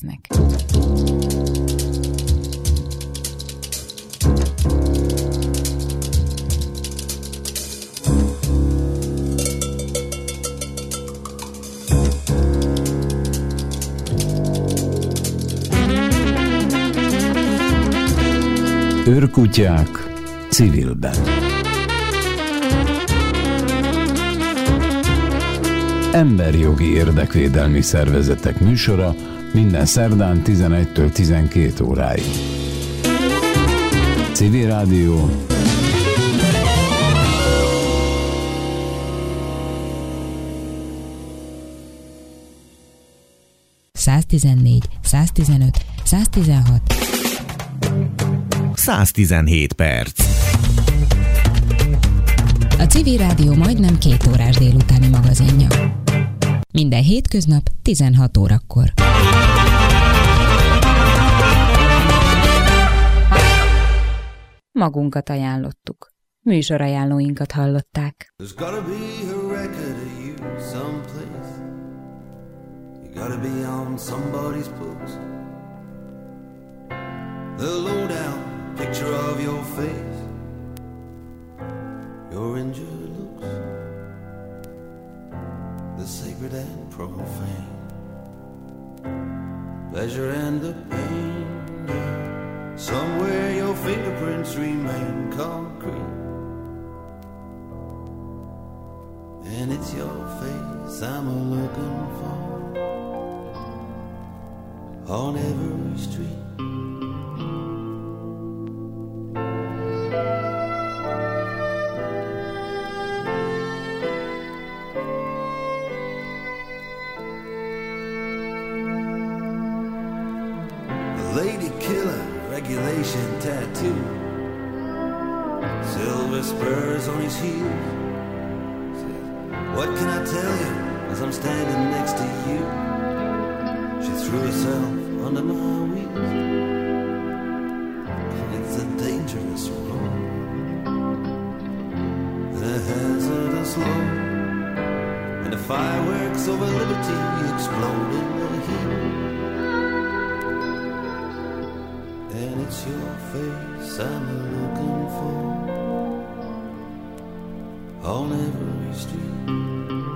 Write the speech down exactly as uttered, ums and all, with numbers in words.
jelentkeznek. Őrkutyák civilben. Emberjogi érdekvédelmi szervezetek műsora minden szerdán tizenegytől tizenkét óráig. Civil Rádió. száztizennégy, száztizenöt, száztizenhat. száztizenhét perc. A Civil Rádió majdnem két órás délutáni magazinja. Minden hétköznap tizenhat órakor. Magunkat ajánlottuk. Műsorajánlóinkat hallották. There's gotta be a record of you someplace. You gotta be on somebody's books. The lowdown picture of your face, your injured looks, the sacred and profane, pleasure and the pain, yeah. Somewhere your fingerprints remain concrete, and it's your face I'm a-looking for on every street. Lady killer, regulation tattoo, silver spurs on his heels. Said, what can I tell you as I'm standing next to you? She threw herself under my wheels. It's a dangerous road and a hazardous load, and the fireworks over liberty explode in the heat. And it's your face I'm looking for on every street.